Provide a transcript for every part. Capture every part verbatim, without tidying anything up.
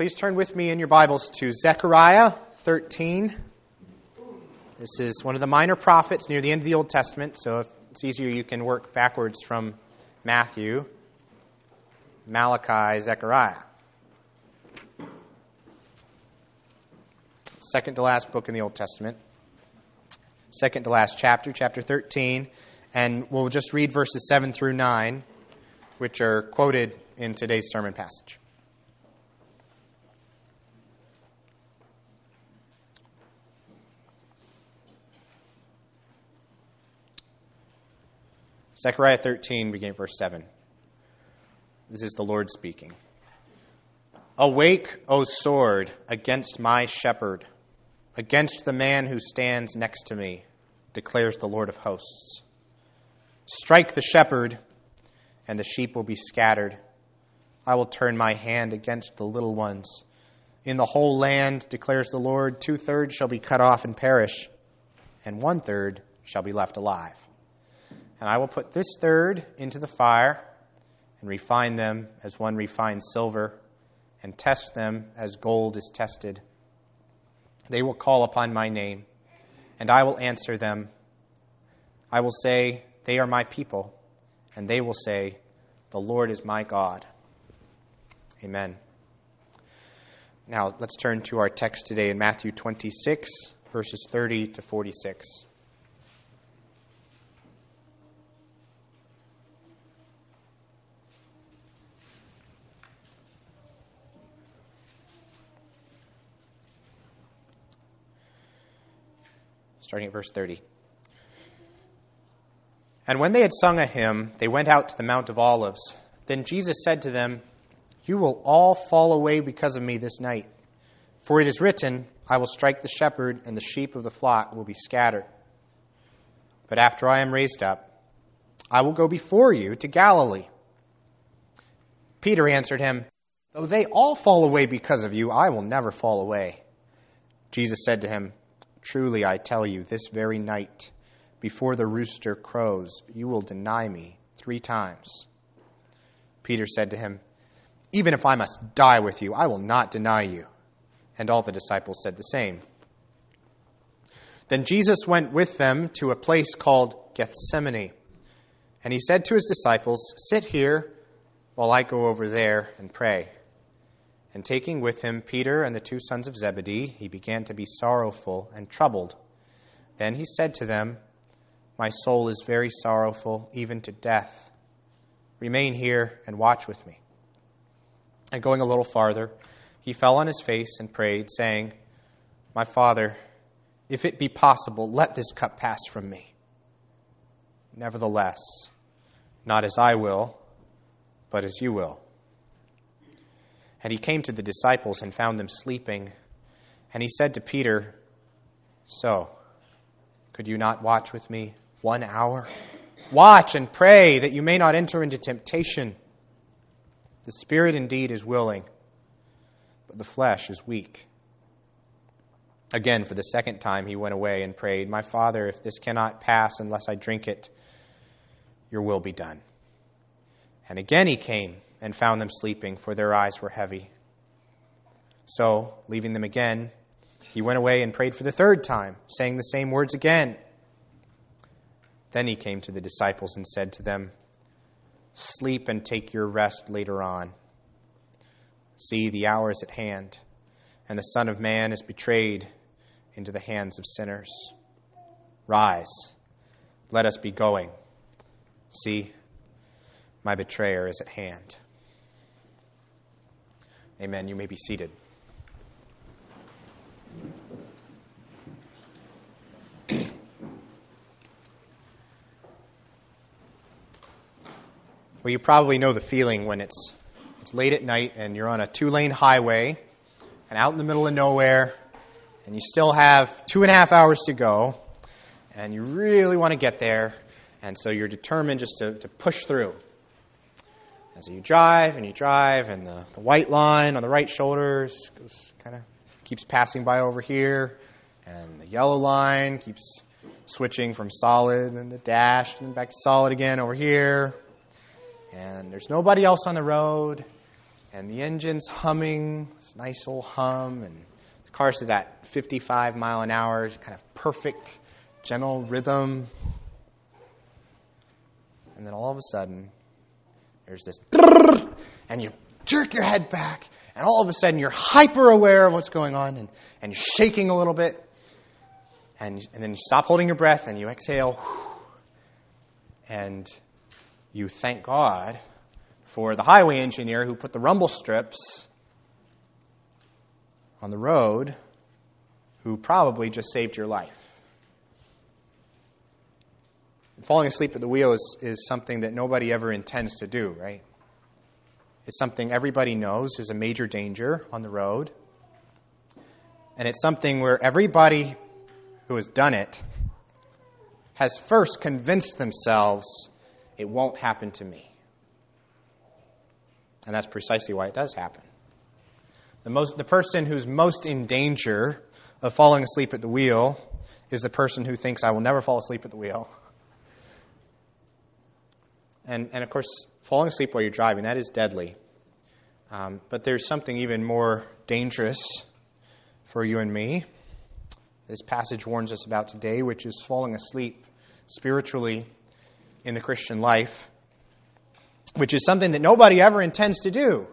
Please turn with me in your Bibles to Zechariah thirteen. This is one of the minor prophets near the end of the Old Testament, so if it's easier, you can work backwards from Matthew, Malachi, Zechariah. Second to last book in the Old Testament. Second to last chapter, chapter thirteen. And we'll just read verses seven through nine, which are quoted in today's sermon passage. Zechariah thirteen, beginning verse seven. This is the Lord speaking. Awake, O sword, against my shepherd, against the man who stands next to me, declares the Lord of hosts. Strike the shepherd, and the sheep will be scattered. I will turn my hand against the little ones. In the whole land, declares the Lord, two-thirds shall be cut off and perish, and one-third shall be left alive. And I will put this third into the fire, and refine them as one refines silver, and test them as gold is tested. They will call upon my name, and I will answer them. I will say, they are my people, and they will say, the Lord is my God. Amen. Now, let's turn to our text today in Matthew twenty-six, verses thirty to forty-six. Starting at verse thirty. And when they had sung a hymn, they went out to the Mount of Olives. Then Jesus said to them, you will all fall away because of me this night. For it is written, I will strike the shepherd, and the sheep of the flock will be scattered. But after I am raised up, I will go before you to Galilee. Peter answered him, though they all fall away because of you, I will never fall away. Jesus said to him, truly I tell you, this very night, before the rooster crows, you will deny me three times. Peter said to him, even if I must die with you, I will not deny you. And all the disciples said the same. Then Jesus went with them to a place called Gethsemane. And he said to his disciples, sit here while I go over there and pray. And taking with him Peter and the two sons of Zebedee, he began to be sorrowful and troubled. Then he said to them, my soul is very sorrowful, even to death. Remain here and watch with me. And going a little farther, he fell on his face and prayed, saying, my Father, if it be possible, let this cup pass from me. Nevertheless, not as I will, but as you will. And he came to the disciples and found them sleeping. And he said to Peter, so, could you not watch with me one hour? Watch and pray that you may not enter into temptation. The spirit indeed is willing, but the flesh is weak. Again, for the second time, he went away and prayed, my Father, if this cannot pass unless I drink it, your will be done. And again he came and found them sleeping, for their eyes were heavy. So, leaving them again, he went away and prayed for the third time, saying the same words again. Then he came to the disciples and said to them, sleep and take your rest later on. See, the hour is at hand, and the Son of Man is betrayed into the hands of sinners. Rise, let us be going. See, my betrayer is at hand. Amen. You may be seated. Well, you probably know the feeling when it's it's late at night and you're on a two-lane highway and out in the middle of nowhere, and you still have two and a half hours to go, and you really want to get there, and so you're determined just to, to push through. And so you drive and you drive, and the, the white line on the right shoulder goes, kind of keeps passing by over here, and the yellow line keeps switching from solid and the dashed and then back to solid again over here. And there's nobody else on the road, and the engine's humming, this nice little hum, and the car's at that fifty-five mile an hour, kind of perfect, gentle rhythm. And then all of a sudden, there's this, and you jerk your head back, and all of a sudden you're hyper aware of what's going on, and, and you're shaking a little bit, and, and then you stop holding your breath, and you exhale, and you thank God for the highway engineer who put the rumble strips on the road, who probably just saved your life. Falling asleep at the wheel is, is something that nobody ever intends to do, right? It's something everybody knows is a major danger on the road. And it's something where everybody who has done it has first convinced themselves it won't happen to me. And that's precisely why it does happen. The most, the person who's most in danger of falling asleep at the wheel is the person who thinks, I will never fall asleep at the wheel. And, and of course, falling asleep while you're driving, that is deadly. Um, but there's something even more dangerous for you and me. This passage warns us about today, which is falling asleep spiritually in the Christian life, which is something that nobody ever intends to do.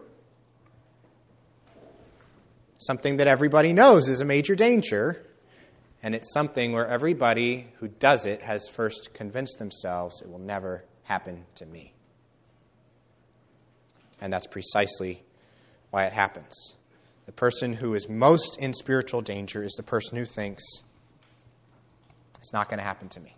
Something that everybody knows is a major danger, and it's something where everybody who does it has first convinced themselves it will never happen to me. And that's precisely why it happens. The person who is most in spiritual danger is the person who thinks it's not going to happen to me.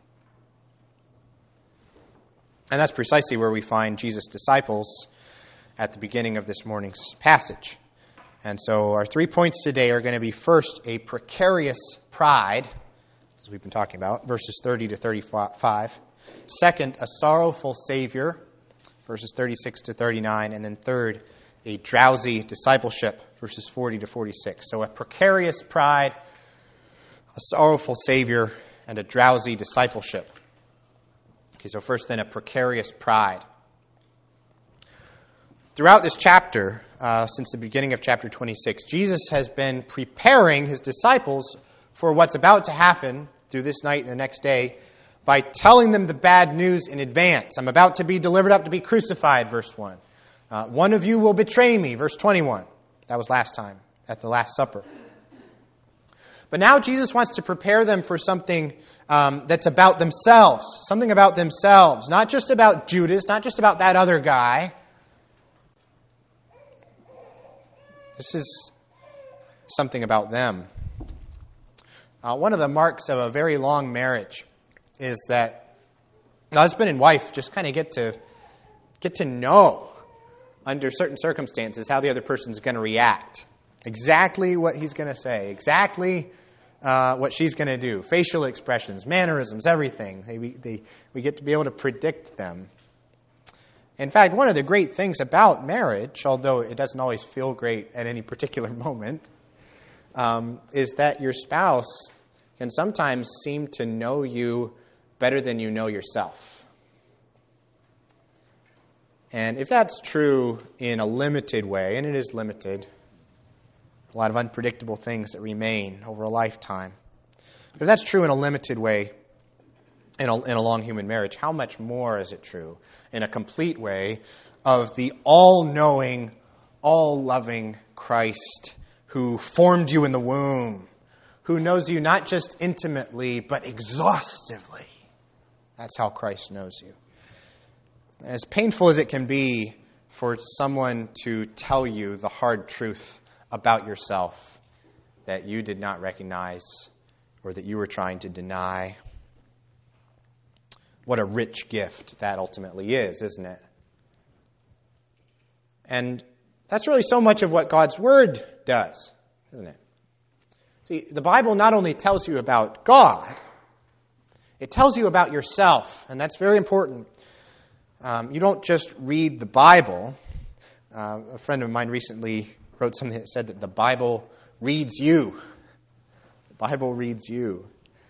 And that's precisely where we find Jesus' disciples at the beginning of this morning's passage. And so our three points today are going to be, first, a precarious pride, as we've been talking about, verses thirty to thirty-five. Second, a sorrowful Savior, verses thirty-six to thirty-nine. And then third, a drowsy discipleship, verses forty to forty-six. So a precarious pride, a sorrowful Savior, and a drowsy discipleship. Okay, so first then, a precarious pride. Throughout this chapter, uh, since the beginning of chapter twenty-six, Jesus has been preparing his disciples for what's about to happen through this night and the next day by telling them the bad news in advance. I'm about to be delivered up to be crucified, verse one. Uh, one of you will betray me, verse twenty-one. That was last time, at the Last Supper. But now Jesus wants to prepare them for something um, that's about themselves. Something about themselves. Not just about Judas, not just about that other guy. This is something about them. Uh, one of the marks of a very long marriage is that the husband and wife just kind of get to get to know, under certain circumstances, how the other person's going to react. Exactly what he's going to say. Exactly uh, what she's going to do. Facial expressions, mannerisms, everything. They, they, we get to be able to predict them. In fact, one of the great things about marriage, although it doesn't always feel great at any particular moment, um, is that your spouse can sometimes seem to know you better than you know yourself. And if that's true in a limited way, and it is limited, a lot of unpredictable things that remain over a lifetime. But if that's true in a limited way, in a, in a long human marriage, how much more is it true in a complete way of the all-knowing, all-loving Christ who formed you in the womb, who knows you not just intimately, but exhaustively. That's how Christ knows you. As painful as it can be for someone to tell you the hard truth about yourself that you did not recognize or that you were trying to deny, what a rich gift that ultimately is, isn't it? And that's really so much of what God's Word does, isn't it? See, the Bible not only tells you about God, it tells you about yourself, and that's very important. Um, you don't just read the Bible. Uh, a friend of mine recently wrote something that said that the Bible reads you. The Bible reads you.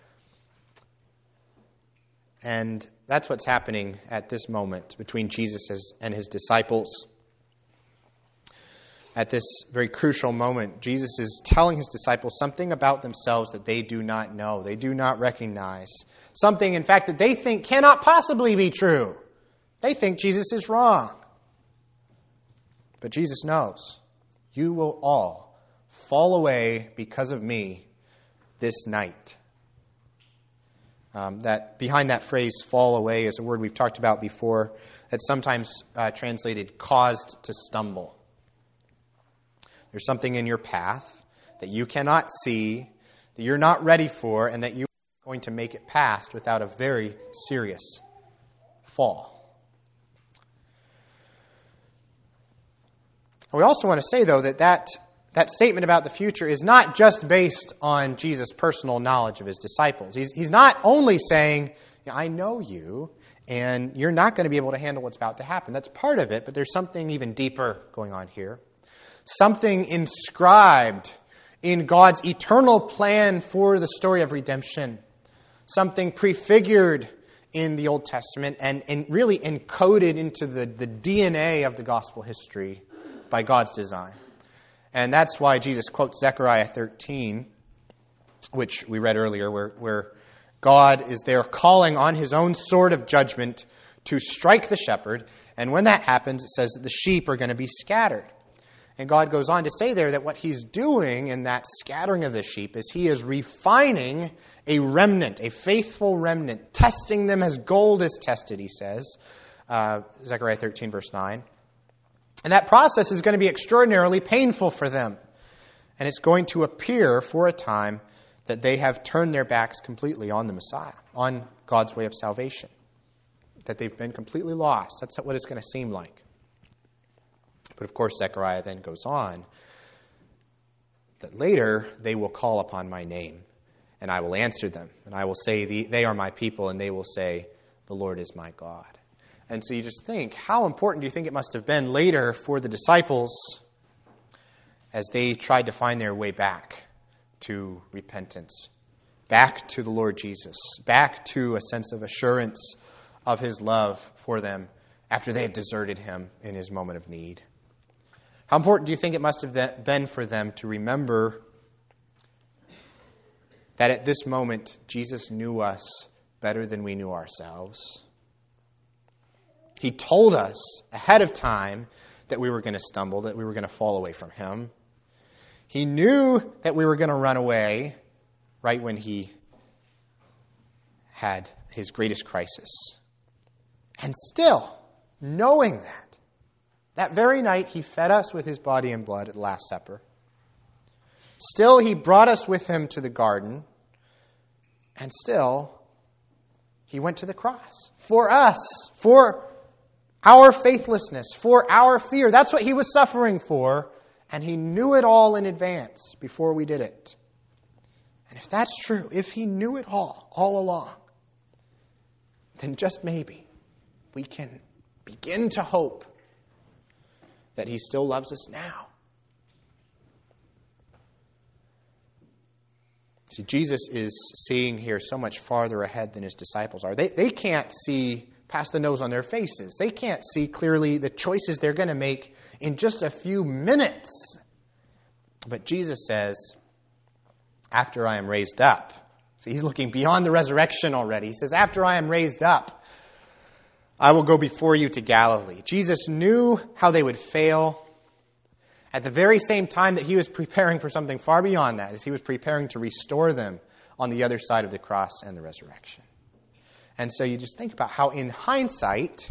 And that's what's happening at this moment between Jesus and his disciples. At this very crucial moment, Jesus is telling his disciples something about themselves that they do not know, they do not recognize. Something, in fact, that they think cannot possibly be true. They think Jesus is wrong. But Jesus knows. You will all fall away because of me this night. Um, that behind that phrase, fall away, is a word we've talked about before. That's sometimes uh, translated caused to stumble. There's something in your path that you cannot see, that you're not ready for, and that you're going to make it past without a very serious fall. We also want to say, though, that that, that statement about the future is not just based on Jesus' personal knowledge of his disciples. He's, he's not only saying, I know you, and you're not going to be able to handle what's about to happen. That's part of it, but there's something even deeper going on here. Something inscribed in God's eternal plan for the story of redemption. Something prefigured in the Old Testament and, and really encoded into the, the D N A of the gospel history by God's design. And that's why Jesus quotes Zechariah thirteen, which we read earlier, where, where God is there calling on his own sword of judgment to strike the shepherd. And when that happens, it says that the sheep are going to be scattered. And God goes on to say there that what he's doing in that scattering of the sheep is he is refining a remnant, a faithful remnant, testing them as gold is tested, he says. Uh, Zechariah thirteen, verse nine. And that process is going to be extraordinarily painful for them. And it's going to appear for a time that they have turned their backs completely on the Messiah, on God's way of salvation. That they've been completely lost. That's what it's going to seem like. But of course, Zechariah then goes on that later they will call upon my name, and I will answer them. And I will say, they are my people, and they will say, the Lord is my God. And so you just think, how important do you think it must have been later for the disciples as they tried to find their way back to repentance, back to the Lord Jesus, back to a sense of assurance of his love for them after they had deserted him in his moment of need? How important do you think it must have been for them to remember that at this moment, Jesus knew us better than we knew ourselves? He told us ahead of time that we were going to stumble, that we were going to fall away from him. He knew that we were going to run away right when he had his greatest crisis. And still, knowing that, that very night, he fed us with his body and blood at the Last Supper. Still, he brought us with him to the garden. And still, he went to the cross. For us, for our faithlessness, for our fear. That's what he was suffering for. And he knew it all in advance before we did it. And if that's true, if he knew it all, all along, then just maybe we can begin to hope that he still loves us now. See, Jesus is seeing here so much farther ahead than his disciples are. They, they can't see past the nose on their faces. They can't see clearly the choices they're going to make in just a few minutes. But Jesus says, after I am raised up. See, he's looking beyond the resurrection already. He says, after I am raised up, I will go before you to Galilee. Jesus knew how they would fail at the very same time that he was preparing for something far beyond that, as he was preparing to restore them on the other side of the cross and the resurrection. And so you just think about how, in hindsight,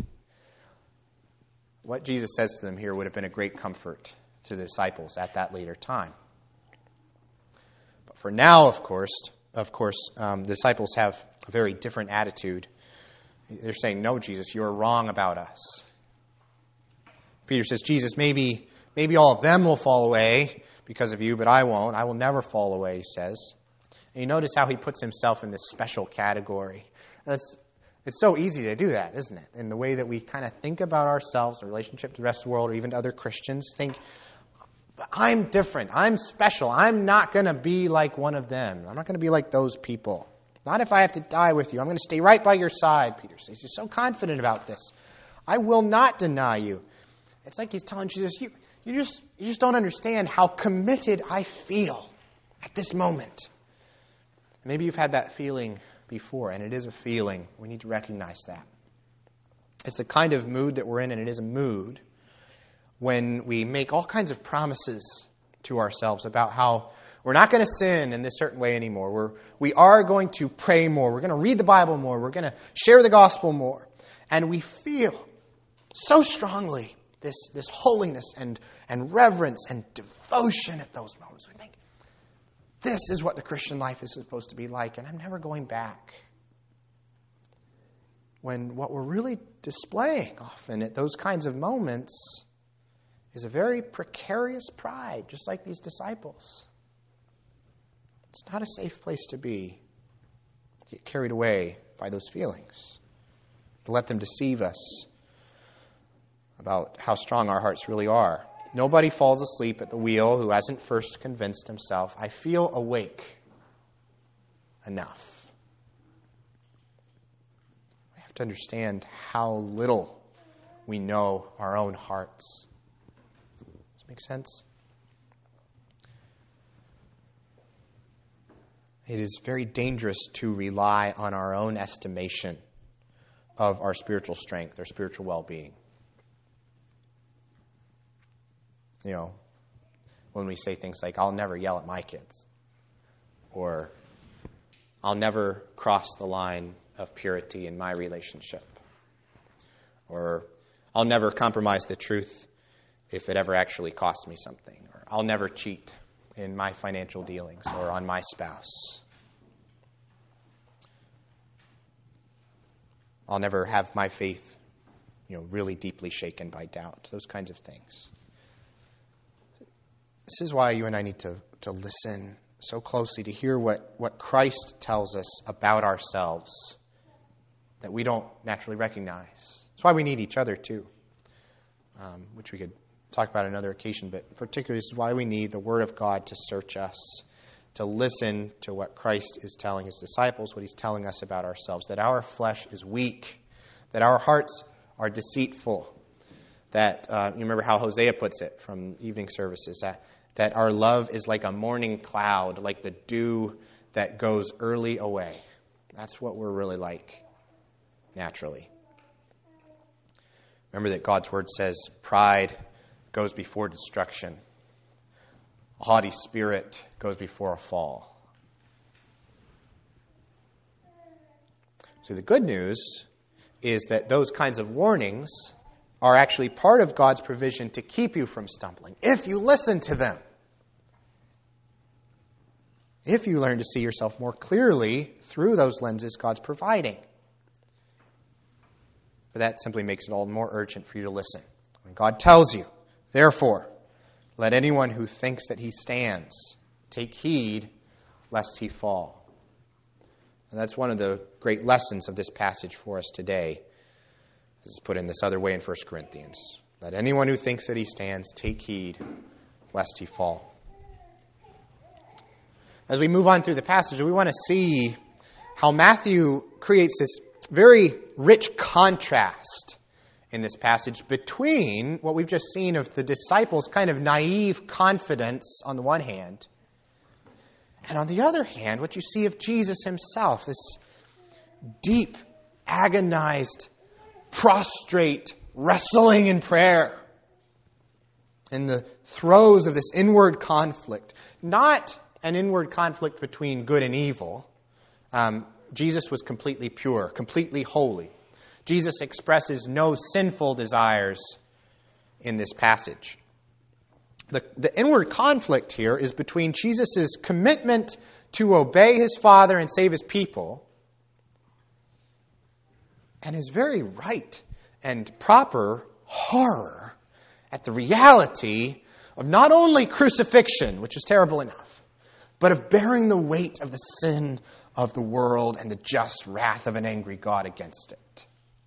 what Jesus says to them here would have been a great comfort to the disciples at that later time. But for now, of course, of course, um, the disciples have a very different attitude. They're saying, no, Jesus, you're wrong about us. Peter says, Jesus, maybe, maybe all of them will fall away because of you, but I won't. I will never fall away, he says. And you notice how he puts himself in this special category. And it's, it's so easy to do that, isn't it? In the way that we kind of think about ourselves in relationship to the rest of the world or even to other Christians. Think, I'm different. I'm special. I'm not going to be like one of them. I'm not going to be like those people. Not if I have to die with you. I'm going to stay right by your side, Peter says. He's so confident about this. I will not deny you. It's like he's telling Jesus, you, you just, you just don't understand how committed I feel at this moment. Maybe you've had that feeling before, and it is a feeling. We need to recognize that. It's the kind of mood that we're in, and it is a mood when we make all kinds of promises to ourselves about how we're not going to sin in this certain way anymore. We're, we are going to pray more. We're going to read the Bible more. We're going to share the gospel more. And we feel so strongly this, this holiness and, and reverence and devotion at those moments. We think, this is what the Christian life is supposed to be like, and I'm never going back. When what we're really displaying often at those kinds of moments is a very precarious pride, just like these disciples. It's not a safe place to be. Get carried away by those feelings. To let them deceive us about how strong our hearts really are. Nobody falls asleep at the wheel who hasn't first convinced himself, I feel awake enough. We have to understand how little we know our own hearts. Does that make sense? It is very dangerous to rely on our own estimation of our spiritual strength, our spiritual well-being. You know, when we say things like, I'll never yell at my kids, or I'll never cross the line of purity in my relationship, or I'll never compromise the truth if it ever actually costs me something, or I'll never cheat in my financial dealings or on my spouse. I'll never have my faith, you know, really deeply shaken by doubt. Those kinds of things. This is why you and I need to, to listen so closely to hear what, what Christ tells us about ourselves that we don't naturally recognize. That's why we need each other too, um, which we could talk about on another occasion, but particularly this is why we need the Word of God to search us, to listen to what Christ is telling his disciples, what he's telling us about ourselves, that our flesh is weak, that our hearts are deceitful, that, uh, you remember how Hosea puts it from evening services, that, that our love is like a morning cloud, like the dew that goes early away. That's what we're really like, naturally. Remember that God's Word says pride goes before destruction. A haughty spirit goes before a fall. So the good news is that those kinds of warnings are actually part of God's provision to keep you from stumbling, if you listen to them. If you learn to see yourself more clearly through those lenses God's providing. But that simply makes it all the more urgent for you to listen. When God tells you, therefore, let anyone who thinks that he stands take heed lest he fall. And that's one of the great lessons of this passage for us today. This is put in this other way in First Corinthians. Let anyone who thinks that he stands take heed lest he fall. As we move on through the passage, we want to see how Matthew creates this very rich contrast in this passage between what we've just seen of the disciples' kind of naive confidence on the one hand, and on the other hand, what you see of Jesus himself, this deep, agonized, prostrate, wrestling in prayer, in the throes of this inward conflict. Not an inward conflict between good and evil. Um, Jesus was completely pure, completely holy. Jesus expresses no sinful desires in this passage. The, the inward conflict here is between Jesus' commitment to obey his Father and save his people and his very right and proper horror at the reality of not only crucifixion, which is terrible enough, but of bearing the weight of the sin of the world and the just wrath of an angry God against it.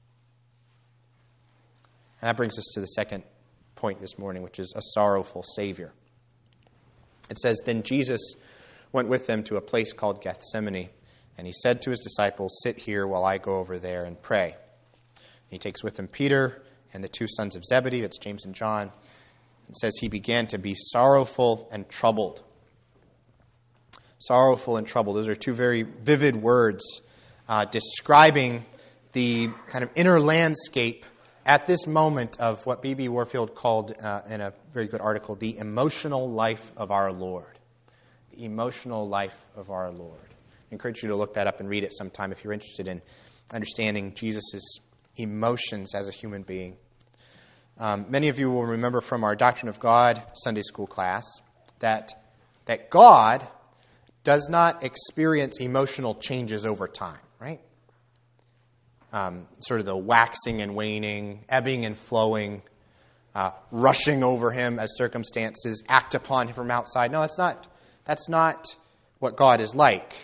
And that brings us to the second point this morning, which is a sorrowful Savior. It says, Then Jesus went with them to a place called Gethsemane, and he said to his disciples, Sit here while I go over there and pray. He takes with him Peter and the two sons of Zebedee, that's James and John, It says he began to be sorrowful and troubled. Sorrowful and troubled. Those are two very vivid words uh, describing the kind of inner landscape at this moment of what B B Warfield called uh, in a very good article, the emotional life of our Lord. The emotional life of our Lord. I encourage you to look that up and read it sometime if you're interested in understanding Jesus' emotions as a human being. Um, many of you will remember from our Doctrine of God Sunday school class that, that God does not experience emotional changes over time, right? Um, sort of the waxing and waning, ebbing and flowing, uh, rushing over him as circumstances act upon him from outside. No, that's not, that's not what God is like.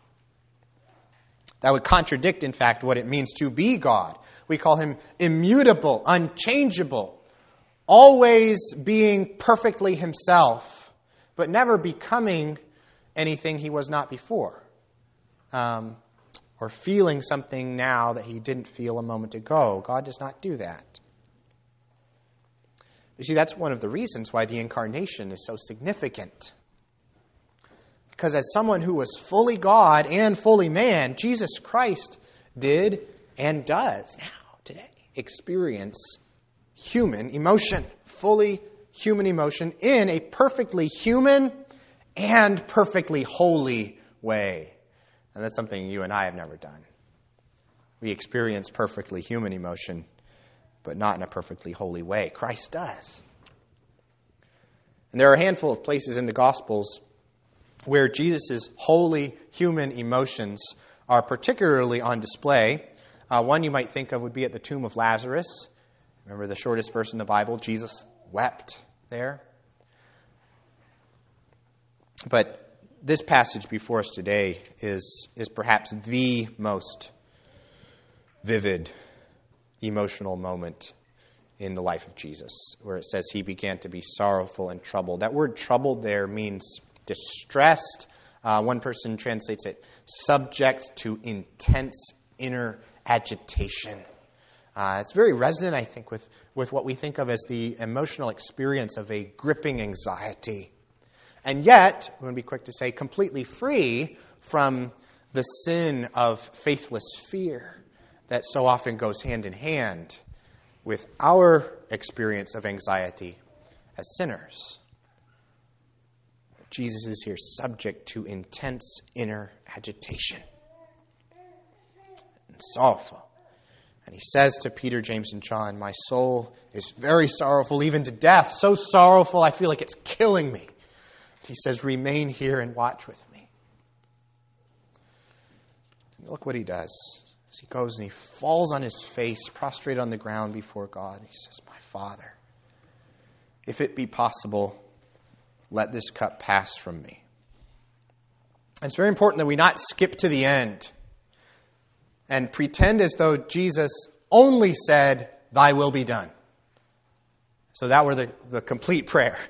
That would contradict, in fact, what it means to be God. We call him immutable, unchangeable, always being perfectly himself, but never becoming anything he was not before. Um, or feeling something now that he didn't feel a moment ago. God does not do that. You see, that's one of the reasons why the incarnation is so significant. Because as someone who was fully God and fully man, Jesus Christ did and does now, today, experience human emotion, fully human emotion in a perfectly human and perfectly holy way. And that's something you and I have never done. We experience perfectly human emotion, but not in a perfectly holy way. Christ does. And there are a handful of places in the Gospels where Jesus' holy human emotions are particularly on display. Uh, one you might think of would be at the tomb of Lazarus. Remember the shortest verse in the Bible? Jesus wept there. But this passage before us today is, is perhaps the most vivid emotional moment in the life of Jesus, where it says he began to be sorrowful and troubled. That word troubled there means distressed. Uh, one person translates it subject to intense inner agitation. Uh, it's very resonant, I think, with, with what we think of as the emotional experience of a gripping anxiety. And yet, I'm going to be quick to say, completely free from the sin of faithless fear that so often goes hand in hand with our experience of anxiety as sinners. Jesus is here subject to intense inner agitation and sorrowful. And he says to Peter, James, and John, my soul is very sorrowful, even to death. So sorrowful, I feel like it's killing me. He says, remain here and watch with me. And look what he does. As he goes and he falls on his face, prostrate on the ground before God. He says, my Father, if it be possible, let this cup pass from me. And it's very important that we not skip to the end and pretend as though Jesus only said, thy will be done. So that were the, the complete prayer.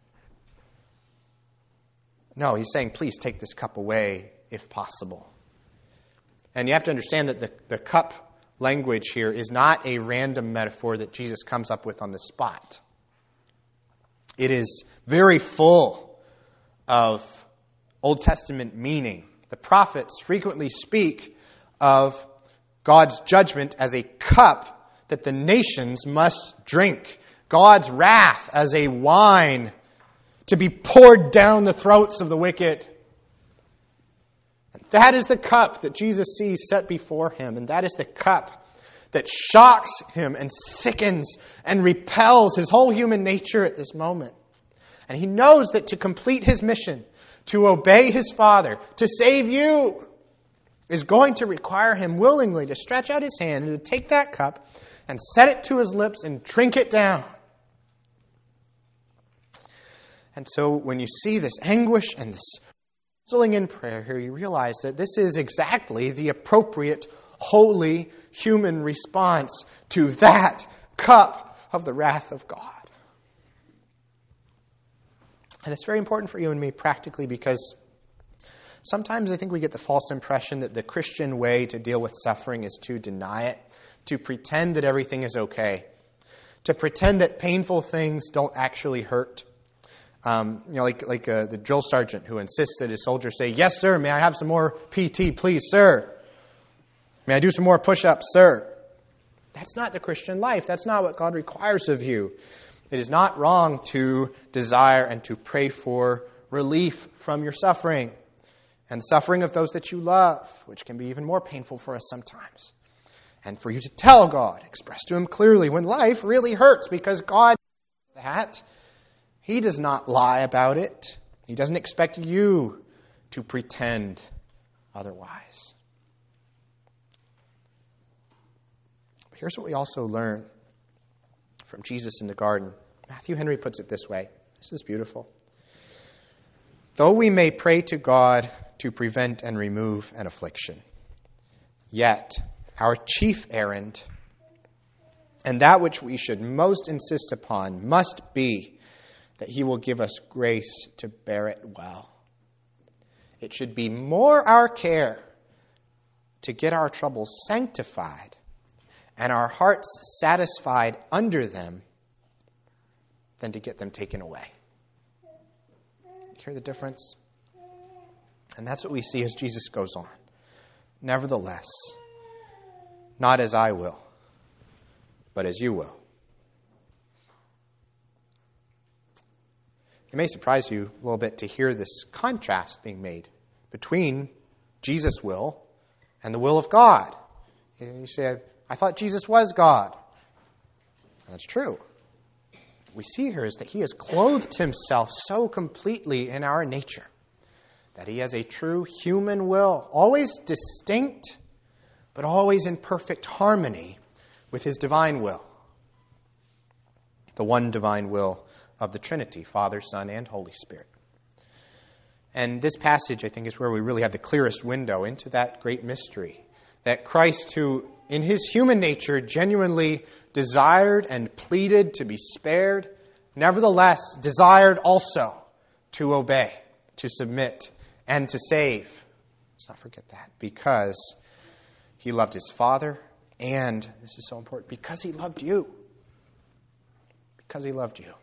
No, he's saying, please take this cup away if possible. And you have to understand that the, the cup language here is not a random metaphor that Jesus comes up with on the spot. It is very full of Old Testament meaning. The prophets frequently speak of God's judgment as a cup that the nations must drink. God's wrath as a wine to be poured down the throats of the wicked. That is the cup that Jesus sees set before him, and that is the cup that shocks him and sickens and repels his whole human nature at this moment. And he knows that to complete his mission, to obey his Father, to save you, is going to require him willingly to stretch out his hand and to take that cup and set it to his lips and drink it down. And so when you see this anguish and this wrestling in prayer here, you realize that this is exactly the appropriate, holy, human response to that cup of the wrath of God. And it's very important for you and me practically because sometimes I think we get the false impression that the Christian way to deal with suffering is to deny it, to pretend that everything is okay, to pretend that painful things don't actually hurt. Um, you know, like like uh, the drill sergeant who insists that his soldiers say, "Yes, sir. May I have some more P T, please, sir? May I do some more push-ups, sir?" That's not the Christian life. That's not what God requires of you. It is not wrong to desire and to pray for relief from your suffering and the suffering of those that you love, which can be even more painful for us sometimes. And for you to tell God, express to Him clearly when life really hurts, because God knows that. He does not lie about it. He doesn't expect you to pretend otherwise. But here's what we also learn from Jesus in the garden. Matthew Henry puts it this way. This is beautiful. Though we may pray to God to prevent and remove an affliction, yet our chief errand, and that which we should most insist upon, must be that He will give us grace to bear it well. It should be more our care to get our troubles sanctified and our hearts satisfied under them than to get them taken away. You hear the difference? And that's what we see as Jesus goes on. Nevertheless, not as I will, but as you will. It may surprise you a little bit to hear this contrast being made between Jesus' will and the will of God. You say, I thought Jesus was God. And that's true. What we see here is that He has clothed Himself so completely in our nature that He has a true human will, always distinct, but always in perfect harmony with His divine will. The one divine will of the Trinity, Father, Son, and Holy Spirit. And this passage, I think, is where we really have the clearest window into that great mystery, that Christ, who in His human nature genuinely desired and pleaded to be spared, nevertheless desired also to obey, to submit, and to save. Let's not forget that, because He loved His Father, and, this is so important, because He loved you. Because He loved you.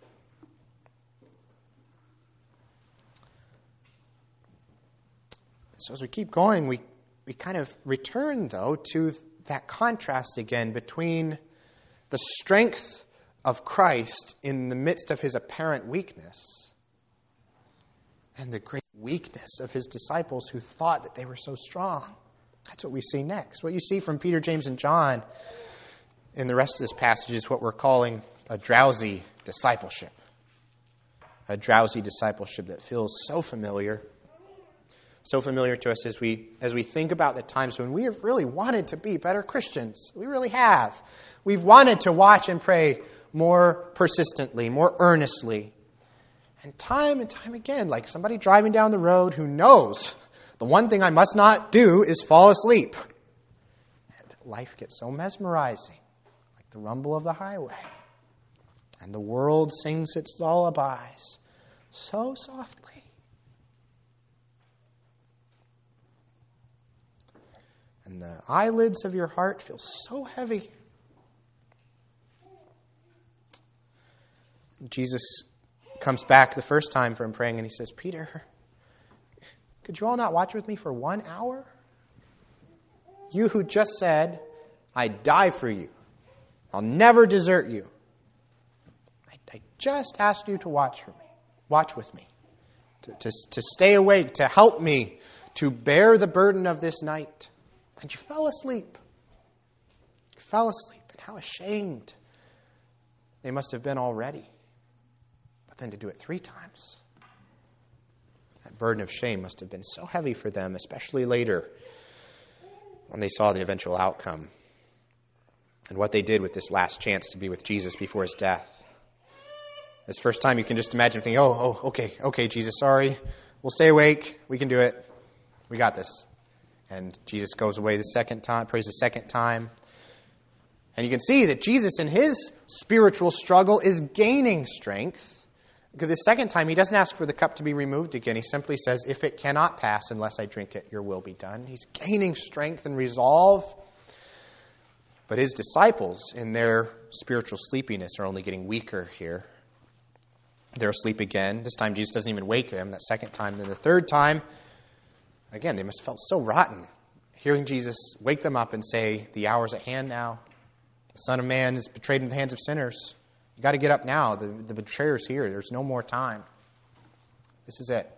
So as we keep going, we, we kind of return, though, to that contrast again between the strength of Christ in the midst of His apparent weakness and the great weakness of His disciples who thought that they were so strong. That's what we see next. What you see from Peter, James, and John in the rest of this passage is what we're calling a drowsy discipleship. A drowsy discipleship that feels so familiar. So familiar to us as we as we think about the times when we have really wanted to be better Christians. We really have. We've wanted to watch and pray more persistently, more earnestly. And time and time again, like somebody driving down the road who knows the one thing I must not do is fall asleep. And life gets so mesmerizing, like the rumble of the highway. And the world sings its lullabies so softly. And the eyelids of your heart feel so heavy. Jesus comes back the first time from praying and He says, Peter, could you all not watch with me for one hour? You who just said, I'd die for you. I'll never desert you. I, I just asked you to watch for me. Watch with me. To, to, to stay awake, to help me, to bear the burden of this night. And you fell asleep. You fell asleep. And how ashamed they must have been already. But then to do it three times. That burden of shame must have been so heavy for them, especially later when they saw the eventual outcome. And what they did with this last chance to be with Jesus before His death. This first time you can just imagine thinking, oh, oh, okay, okay, Jesus, sorry. We'll stay awake. We can do it. We got this. And Jesus goes away the second time, prays the second time. And you can see that Jesus in His spiritual struggle is gaining strength. Because the second time He doesn't ask for the cup to be removed again. He simply says, if it cannot pass unless I drink it, your will be done. He's gaining strength and resolve. But his disciples, in their spiritual sleepiness, are only getting weaker here. They're asleep again. This time, Jesus doesn't even wake them. That second time. Then the third time, again, they must have felt so rotten, hearing Jesus wake them up and say, the hour's at hand now. The Son of Man is betrayed into the hands of sinners. You got to get up now. The, the betrayer's here. There's no more time. This is it.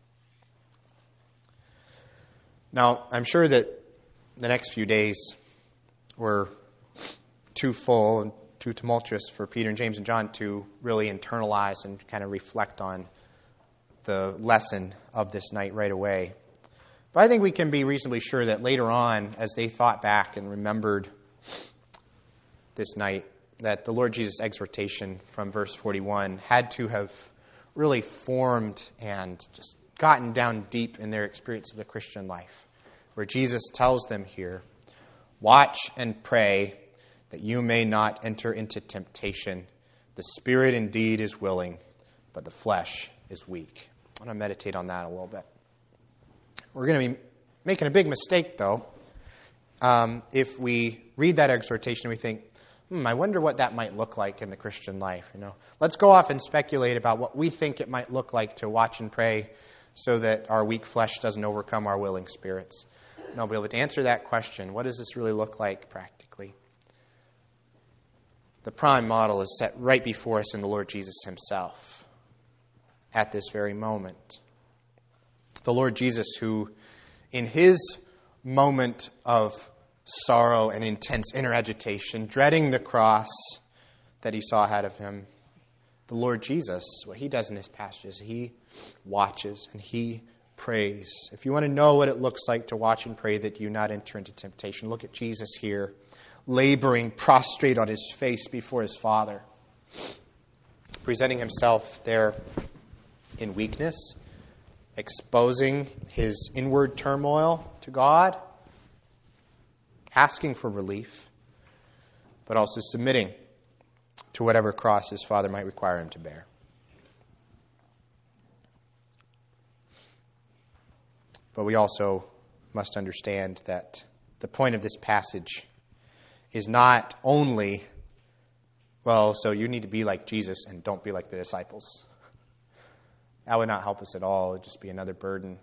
Now, I'm sure that the next few days were too full and too tumultuous for Peter and James and John to really internalize and kind of reflect on the lesson of this night right away. But I think we can be reasonably sure that later on, as they thought back and remembered this night, that the Lord Jesus' exhortation from verse forty-one had to have really formed and just gotten down deep in their experience of the Christian life, where Jesus tells them here, watch and pray that you may not enter into temptation. The spirit indeed is willing, but the flesh is weak. I want to meditate on that a little bit. We're going to be making a big mistake, though, um, if we read that exhortation and we think, hmm, I wonder what that might look like in the Christian life. You know, let's go off and speculate about what we think it might look like to watch and pray so that our weak flesh doesn't overcome our willing spirits. And I'll be able to answer that question. What does this really look like practically? The prime model is set right before us in the Lord Jesus himself at this very moment. The Lord Jesus, who in his moment of sorrow and intense inner agitation, dreading the cross that he saw ahead of him, the Lord Jesus, what he does in this passage is he watches and he prays. If you want to know what it looks like to watch and pray that you not enter into temptation, look at Jesus here, laboring, prostrate on his face before his Father, presenting himself there in weakness, exposing his inward turmoil to God, asking for relief, but also submitting to whatever cross his Father might require him to bear. But we also must understand that the point of this passage is not only, well, so you need to be like Jesus and don't be like the disciples. That would not help us at all. It would just be another burden.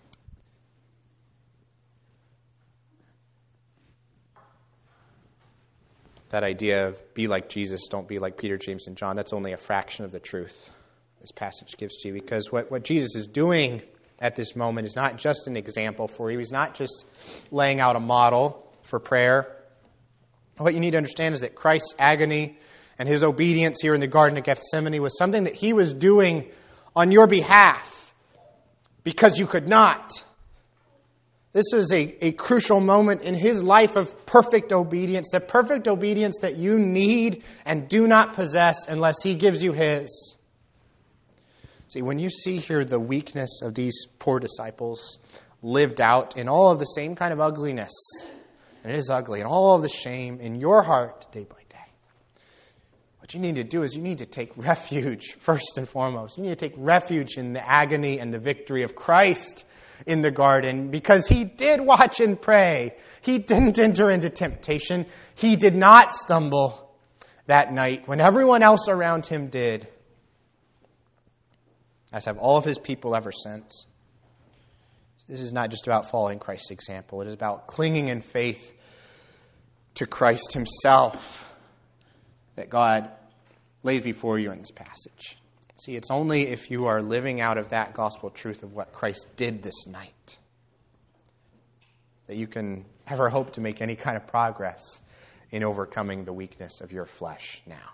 That idea of be like Jesus, don't be like Peter, James, and John, that's only a fraction of the truth this passage gives to you. Because what, what Jesus is doing at this moment is not just an example for you. He's not just laying out a model for prayer. What you need to understand is that Christ's agony and his obedience here in the Garden of Gethsemane was something that he was doing on your behalf because you could not. This was a, a crucial moment in his life of perfect obedience, the perfect obedience that you need and do not possess unless he gives you his. See, when you see here the weakness of these poor disciples lived out in all of the same kind of ugliness, and it is ugly, and all of the shame in your heart day by day, what you need to do is you need to take refuge, first and foremost. You need to take refuge in the agony and the victory of Christ in the garden, because he did watch and pray. He didn't enter into temptation. He did not stumble that night when everyone else around him did, as have all of his people ever since. This is not just about following Christ's example. It is about clinging in faith to Christ himself that God lays before you in this passage. See, it's only if you are living out of that gospel truth of what Christ did this night that you can ever hope to make any kind of progress in overcoming the weakness of your flesh now.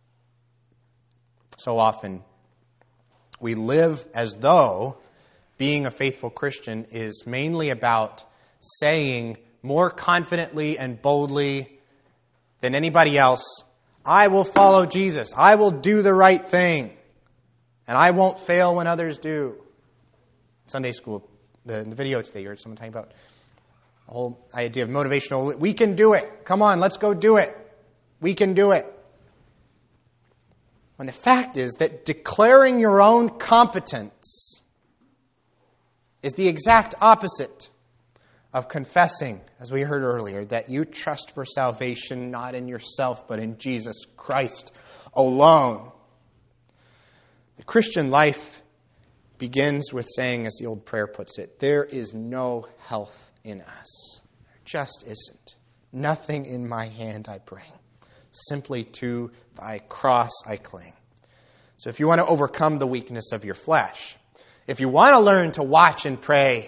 So often, we live as though being a faithful Christian is mainly about saying more confidently and boldly than anybody else, I will follow Jesus. I will do the right thing. And I won't fail when others do. Sunday school, the, the video today, you heard someone talking about the whole idea of motivational. We can do it. Come on, let's go do it. We can do it. When the fact is that declaring your own competence is the exact opposite of confessing, as we heard earlier, that you trust for salvation not in yourself, but in Jesus Christ alone. The Christian life begins with saying, as the old prayer puts it, there is no health in us. There just isn't. Nothing in my hand I bring. Simply to thy cross I cling. So if you want to overcome the weakness of your flesh, if you want to learn to watch and pray,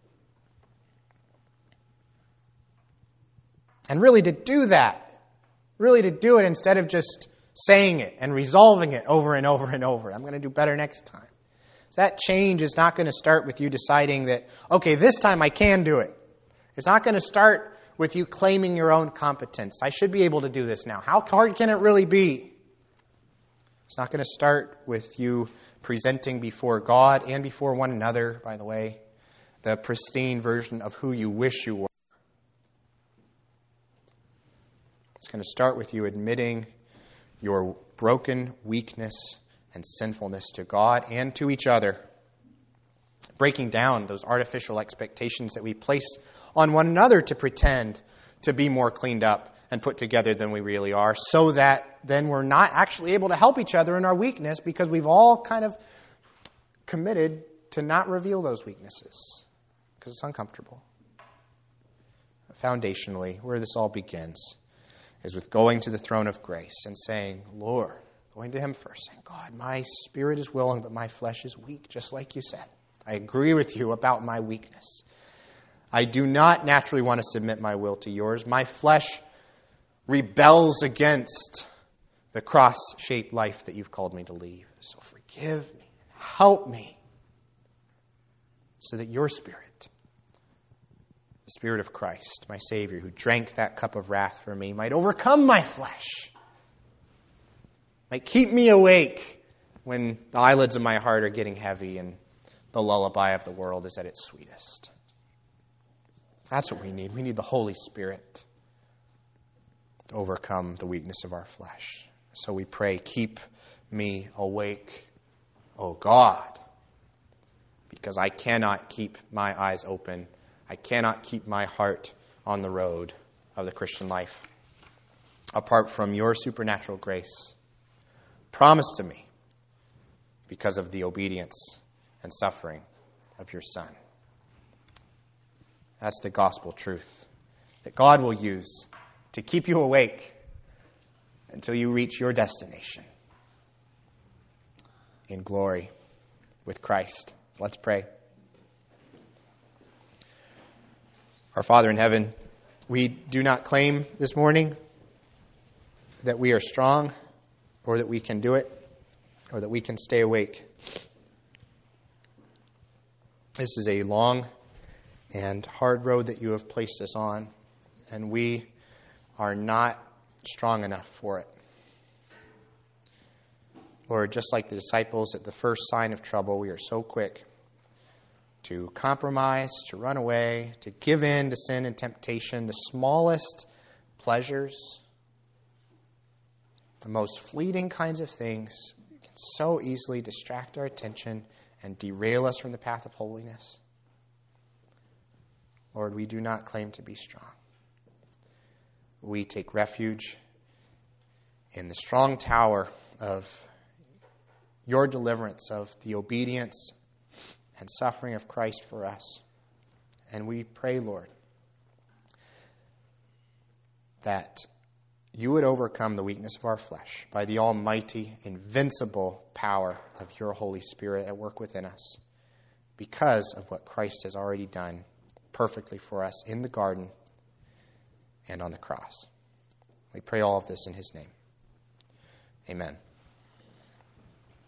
and really to do that, really to do it instead of just saying it and resolving it over and over and over. I'm going to do better next time. So that change is not going to start with you deciding that, okay, this time I can do it. It's not going to start with you claiming your own competence. I should be able to do this now. How hard can it really be? It's not going to start with you presenting before God and before one another, by the way, the pristine version of who you wish you were. It's going to start with you admitting your broken weakness and sinfulness to God and to each other, breaking down those artificial expectations that we place on one another to pretend to be more cleaned up and put together than we really are, so that then we're not actually able to help each other in our weakness because we've all kind of committed to not reveal those weaknesses because it's uncomfortable. Foundationally, where this all begins is with going to the throne of grace and saying, Lord, going to Him first, saying, God, my spirit is willing, but my flesh is weak, just like you said. I agree with you about my weakness. I do not naturally want to submit my will to yours. My flesh rebels against the cross-shaped life that you've called me to lead. So forgive me, help me, so that your Spirit, the Spirit of Christ, my Savior, who drank that cup of wrath for me, might overcome my flesh, might keep me awake when the eyelids of my heart are getting heavy and the lullaby of the world is at its sweetest. That's what we need. We need the Holy Spirit to overcome the weakness of our flesh. So we pray, keep me awake, O God, because I cannot keep my eyes open. I cannot keep my heart on the road of the Christian life apart from your supernatural grace promised to me because of the obedience and suffering of your Son. That's the gospel truth that God will use to keep you awake until you reach your destination in glory with Christ. So let's pray. Our Father in heaven, we do not claim this morning that we are strong or that we can do it or that we can stay awake. This is a long and hard road that you have placed us on, and we are not strong enough for it. Lord, just like the disciples at the first sign of trouble, we are so quick to compromise, to run away, to give in to sin and temptation, the smallest pleasures, the most fleeting kinds of things can so easily distract our attention and derail us from the path of holiness. Lord, we do not claim to be strong. We take refuge in the strong tower of your deliverance, of the obedience and suffering of Christ for us. And we pray, Lord, that you would overcome the weakness of our flesh by the almighty, invincible power of your Holy Spirit at work within us because of what Christ has already done perfectly for us in the garden and on the cross. We pray all of this in his name. Amen.